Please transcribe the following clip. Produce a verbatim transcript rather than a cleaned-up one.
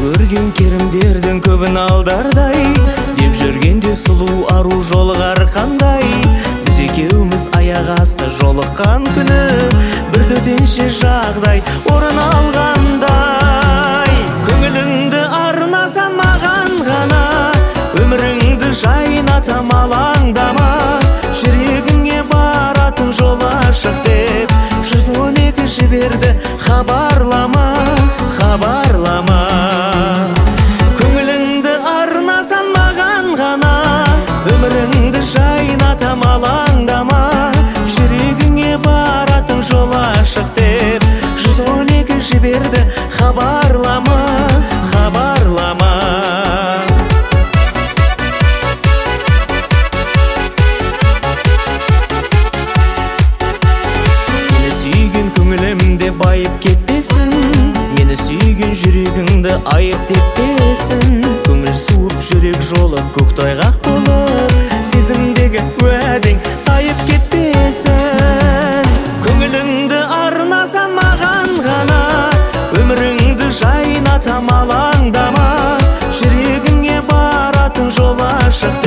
көрген керімдердің көбін алдардай деп жүргенде сұлу ару жолығар қандай. Біз екеуміз аяқ асты жолыққан күні бір төтенше жағдай орын алғандай. Көңіліңді арнасам маған ғана, өміріңді жайнатам алаңдама. Жүрегіңе баратын жол ашық деп жүз он екі жіберді, хабарлама, хабарлама. Көңіліңді арнасам маған ғана, өміріңді жайнатам алаңдама. Жүрегіңе баратын жол ашық деп жүз он екі жіберді, хабарлама, хабарлама. Сені сүйген көңілімде байып кетпесін, мені сүйген жүрегіңді айып теппесін. Көңіл суып жүрек жолы көктайғақ болып, сезімдегі уәдең тайып кетпесін. Көңіліңді арнасам маған ғана, өміріңді жайнатам алаңдама. Жүрегіңе баратын жол ашық